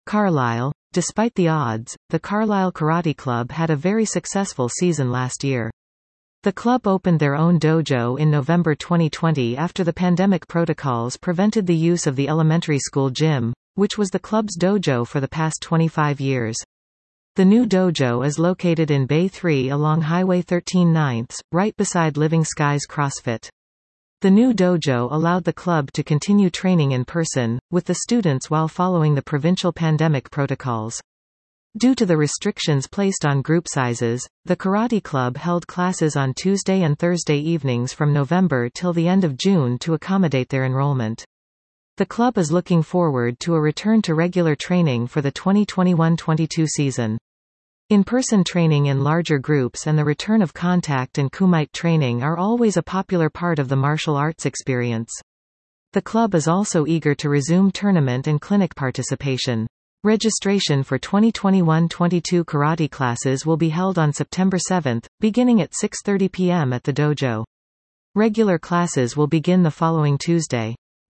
Carlisle. Despite the odds, the Carlisle Karate Club had a very successful season last year. The club opened their own dojo in November 2020 after the pandemic protocols prevented the use of the elementary school gym, which was the club's dojo for the past 25 years. The new dojo is located in Bay 3 along Highway 13 9th, right beside Living Skies CrossFit. The new dojo allowed the club to continue training in person, with the students while following the provincial pandemic protocols. Due to the restrictions placed on group sizes, the Karate Club held classes on Tuesday and Thursday evenings from November till the end of June to accommodate their enrollment. The club is looking forward to a return to regular training for the 2021-22 season. In-person training in larger groups and the return of contact and kumite training are always a popular part of the martial arts experience. The club is also eager to resume tournament and clinic participation. Registration for 2021-22 karate classes will be held on September 7, beginning at 6:30 p.m. at the dojo. Regular classes will begin the following Tuesday.